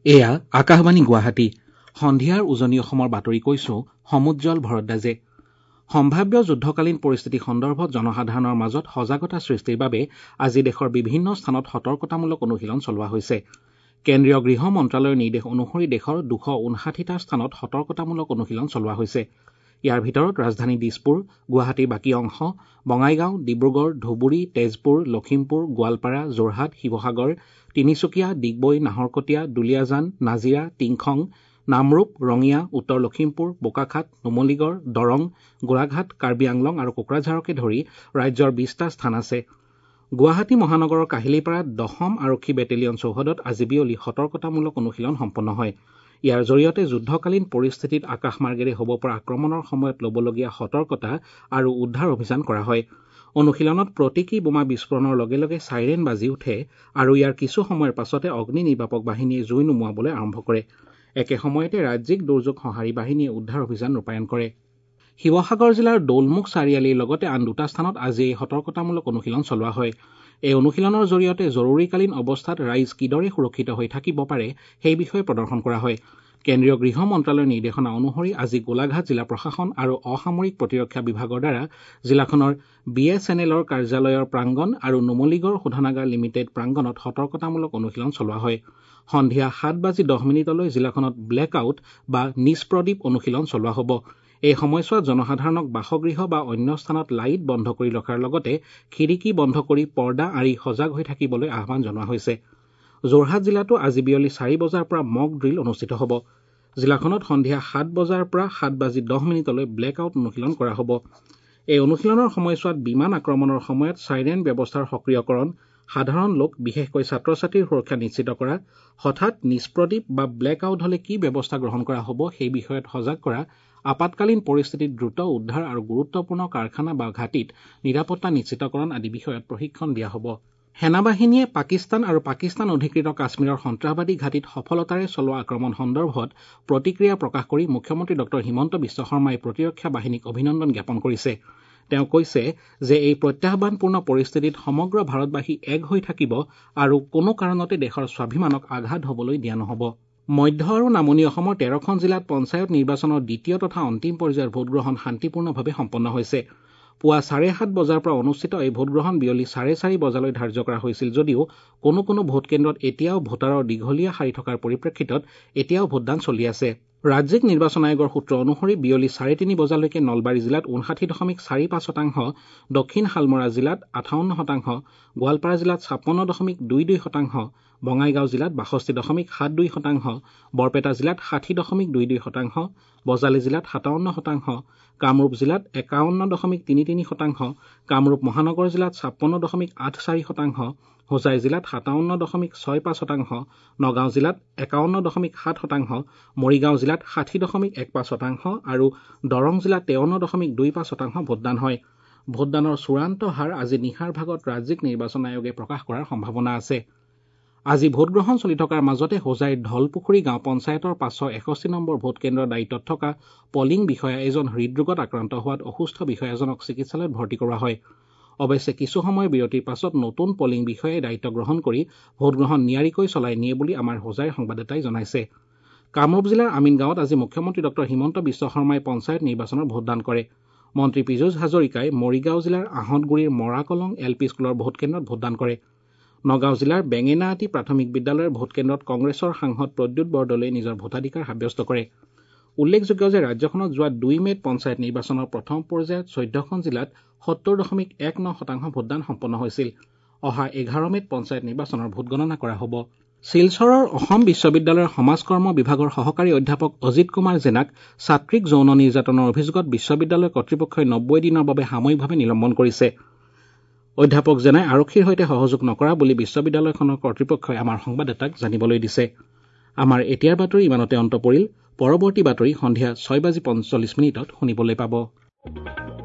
এয়া আকাশবাণী গুৱাহাটী সন্ধিয়াৰ উজনি অসমৰ বাতৰি কৈছো সমুজ্জ্বল ভৰদ্বাজে। সম্ভাৱ্য যুদ্ধকালীন পৰিস্থিতি সন্দৰ্ভত জনসাধাৰণৰ মাজত সজাগতা সৃষ্টিৰ বাবে আজি দেশৰ বিভিন্ন স্থানত সতৰ্কতামূলক অনুশীলন চলোৱা হৈছে। কেন্দ্ৰীয় গৃহ মন্ত্ৰালয়ৰ নিৰ্দেশ অনুসৰি দেশৰ 259টা স্থানত সতৰ্কতামূলক অনুশীলন চলোৱা হৈছে। ইয়াৰ ভিতৰত ৰাজধানী দিছপুৰ, গুৱাহাটীৰ বাকী অংশ, বঙাইগাঁও, ডিব্ৰুগড়, ধুবুৰী, তেজপুৰ, লখিমপুৰ, গোৱালপাৰা, যোৰহাট, শিৱসাগৰ, তিনিচুকীয়া, ডিগবৈ, নাহৰকটীয়া, দুলিয়াজান, নাজিৰা, টিংখং, নামৰূপ, ৰঙিয়া, উত্তৰ লখিমপুৰ, বোকাখাট, নুমলীগড়, দৰং, গোলাঘাট, কাৰ্বি আংলং আৰু কোকৰাঝাৰকে ধৰি ৰাজ্যৰ 20টা স্থান আছে। গুৱাহাটী মহানগৰৰ কাহিলীপাৰাত 10ম আৰক্ষী বেটেলিয়ন চৌহদত আজি বিয়লি সতৰ্কতামূলক অনুশীলন সম্পন্ন হয়। ইয়াৰ জৰিয়তে যুদ্ধকালীন পৰিস্থিতিত আকাশমাৰ্গেৰে হ'ব পৰা আক্ৰমণৰ সময়ত ল'বলগীয়া সতৰ্কতা আৰু উদ্ধাৰ অভিযান কৰা হয়। অনুশীলনত প্ৰতীকী বোমা বিস্ফোৰণৰ লগে লগে চাইৰেন বাজি উঠে আৰু ইয়াৰ কিছু সময়ৰ পাছতে অগ্নি নিৰ্বাপক বাহিনীয়ে জুই নুমুৱাবলৈ আৰম্ভ কৰে। একে সময়তে ৰাজ্যিক দুৰ্যোগ সঁহাৰি বাহিনীয়ে উদ্ধাৰ অভিযান ৰূপায়ণ কৰে। শিৱসাগৰ জিলাৰ দৌলমুখ চাৰিআলিৰ লগতে আন 2টা স্থানত আজি এই সতৰ্কতামূলক অনুশীলন চলোৱা হয়। এই অনুশীলনৰ জৰিয়তে জৰুৰীকালীন অৱস্থাত ৰাইজ কিদৰে সুৰক্ষিত হৈ থাকিব পাৰে সেই বিষয়ে প্ৰদৰ্শন কৰা হয়। কেন্দ্ৰীয় গৃহ মন্ত্ৰালয়ৰ নিৰ্দেশনা অনুসৰি আজি গোলাঘাট জিলা প্ৰশাসন আৰু অসামৰিক প্ৰতিৰক্ষা বিভাগৰ দ্বাৰা জিলাখনৰ BSNLৰ কাৰ্যালয়ৰ প্ৰাংগণ আৰু নুমলীগড় শোধনাগাৰ লিমিটেড প্ৰাংগণত সতৰ্কতামূলক অনুশীলন চলোৱা হয়। সন্ধিয়া 7:10 জিলাখনত ব্লেক আউট বা নিষ্প্ৰদীপ অনুশীলন চলোৱা হ'ব। এই সময়ছোৱাত জনসাধাৰণক বাসগৃহ বা অন্য স্থানত লাইট বন্ধ কৰি ৰখাৰ লগতে খিৰিকী বন্ধ কৰি পৰ্দা আঁৰি সজাগ হৈ থাকিবলৈ আহ্বান জনোৱা হৈছে। যোৰহাট জিলাতো আজি বিয়লি 4 বজাৰ পৰা মক ড্ৰিল অনুষ্ঠিত হ'ব। জিলাখনত সন্ধিয়া 7 বজাৰ পৰা 7:10 ব্লেক আউট অনুশীলন কৰা হ'ব। এই অনুশীলনৰ সময়ছোৱাত বিমান আক্ৰমণৰ সময়ত চাইৰেন ব্যৱস্থাৰ সক্ৰিয়কৰণ, সাধাৰণ লোক বিশেষকৈ ছাত্ৰ-ছাত্ৰীৰ সুৰক্ষা নিশ্চিত কৰা, হঠাৎ নিষ্প্ৰদীপ বা ব্লেক আউট হ'লে কি ব্যৱস্থা গ্ৰহণ কৰা হ'ব সেই বিষয়ত সজাগ কৰা, আপাতকালীন পৰিস্থিতিত দ্ৰুত উদ্ধাৰ আৰু গুৰুত্বপূৰ্ণ কাৰখানা বা ঘাটিত নিৰাপত্তা নিশ্চিতকৰণ আদি বিষয়ত প্ৰশিক্ষণ দিয়া হ'ব। সেনাবাহিনীয়ে পাকিস্তান আৰু পাকিস্তান অধিকৃত কাশ্মীৰৰ সন্ত্ৰাসবাদী ঘাটিত সফলতাৰে চলোৱা আক্ৰমণ সন্দৰ্ভত প্ৰতিক্ৰিয়া প্ৰকাশ কৰি মুখ্যমন্ত্ৰী ডক্টৰ হিমন্ত বিশ্ব শৰ্মাই প্ৰতিৰক্ষা বাহিনীক অভিনন্দন জ্ঞাপন কৰিছে। তেওঁ কৈছে যে এই প্ৰত্যাহ্বানপূৰ্ণ পৰিস্থিতিত সমগ্ৰ ভাৰতবাসী এক হৈ থাকিব আৰু কোনো কাৰণতে দেশৰ স্বাভিমানক আঘাত হ'বলৈ দিয়া নহ'ব। মধ্য আৰু নামনি অসমৰ 13খন জিলাত পঞ্চায়ত নিৰ্বাচনৰ দ্বিতীয় তথা অন্তিম পৰ্যায়ৰ ভোটগ্ৰহণ শান্তিপূৰ্ণভাৱে সম্পন্ন হৈছে। পুৱা 7:30 বজাৰ পৰা অনুষ্ঠিত এই ভোটগ্ৰহণ বিয়লি 4:30 বজালৈ ধাৰ্য কৰা হৈছিল যদিও কোনো ভোটকেন্দ্ৰত এতিয়াও ভোটাৰৰ দীঘলীয়া শাৰী থকাৰ পৰিপ্ৰেক্ষিতত এতিয়াও ভোটদান চলি আছে। ৰাজ্যিক নিৰ্বাচন আয়োগৰ সূত্ৰ অনুসৰি বিয়লি 3:30 বজালৈকে নলবাৰী জিলাত 59.45%, দক্ষিণ শালমৰা জিলাত 58%, গোৱালপাৰা জিলাত 56.22%, বঙাইগাঁও জিলাত 62.72%, বৰপেটা জিলাত 60.22%, বজালী জিলাত 57%, কামৰূপ জিলাত 51.33%, কামৰূপ মহানগৰ জিলাত 56.84%, হোজাই জিলাত 57.65%, নগাঁও জিলাত 51.7%, মৰিগাঁও জিলাত 60.15% আৰু দৰং জিলাত 53.25% ভোটদান হয়। ভোটদানৰ চূড়ান্ত হাৰ আজি নিশাৰ ভাগত ৰাজ্যিক নিৰ্বাচন আয়োগে প্ৰকাশ কৰাৰ সম্ভাৱনা আছে। আজি ভোটগ্ৰহণ চলি থকাৰ মাজতে হোজাইৰ ঢলপুখুৰী গাঁও পঞ্চায়তৰ 561 নম্বৰ ভোটকেন্দ্ৰৰ দায়িত্বত থকা পলিং বিষয়া এজন হৃদৰোগত আক্ৰান্ত হোৱাত অসুস্থ বিষয়াজনক চিকিৎসালয়ত ভৰ্তি কৰোৱা হয়। অৱশ্যে কিছু সময়ৰ বিৰতিৰ পাছত নতুন পলিং বিষয়াই দায়িত্ব গ্ৰহণ কৰি ভোটগ্ৰহণ নিয়াৰিকৈ চলাই নিয়ে বুলি আমাৰ হোজাইৰ সংবাদদাতাই জনাইছে। কামৰূপ জিলাৰ আমিনগাঁৱত আজি মুখ্যমন্ত্ৰী ডক্টৰ হিমন্ত বিশ্ব শৰ্মাই পঞ্চায়ত নিৰ্বাচনৰ ভোটদান কৰে। মন্ত্ৰী পীযুষ হাজৰিকাই মৰিগাঁও জিলাৰ আহঁতগুৰিৰ মৰাকলং LP স্কুলৰ ভোটকেন্দ্ৰত ভোটদান কৰে। নগাঁও জিলাৰ বেঙেনাআটি প্ৰাথমিক বিদ্যালয়ৰ ভোটকেন্দ্ৰত কংগ্ৰেছৰ সাংসদ প্ৰদ্যুৎ বৰদলৈয়ে নিজৰ ভোটাধিকাৰ সাব্যস্ত কৰে। উল্লেখযোগ্য যে ৰাজ্যখনত যোৱা 2 মে'ত পঞ্চায়ত নিৰ্বাচনৰ প্ৰথম পৰ্যায়ত 14খন জিলাত 70.19% ভোটদান সম্পন্ন হৈছিল। অহা 11 মে'ত পঞ্চায়ত নিৰ্বাচনৰ ভোট গণনা কৰা হ'ব। শিলচৰৰ অসম বিশ্ববিদ্যালয়ৰ সমাজকৰ্ম বিভাগৰ সহকাৰী অধ্যাপক অজিত কুমাৰ জেনাক ছাত্ৰীক যৌন নিৰ্যাতনৰ অভিযোগত বিশ্ববিদ্যালয় কৰ্তৃপক্ষই 90 দিনৰ বাবে সাময়িকভাৱে নিলম্বন কৰিছে। অধ্যাপক জেনাই আৰক্ষীৰ সৈতে সহযোগ নকৰা বুলি বিশ্ববিদ্যালয়খনৰ কৰ্তৃপক্ষই আমাৰ সংবাদদাতাক জানিবলৈ দিছে। আমাৰ এতিয়াৰ বাতৰি ইমানতে অন্ত পৰিল। পৰৱৰ্তী বাতৰি সন্ধিয়া 6:45 শুনিবলৈ পাব।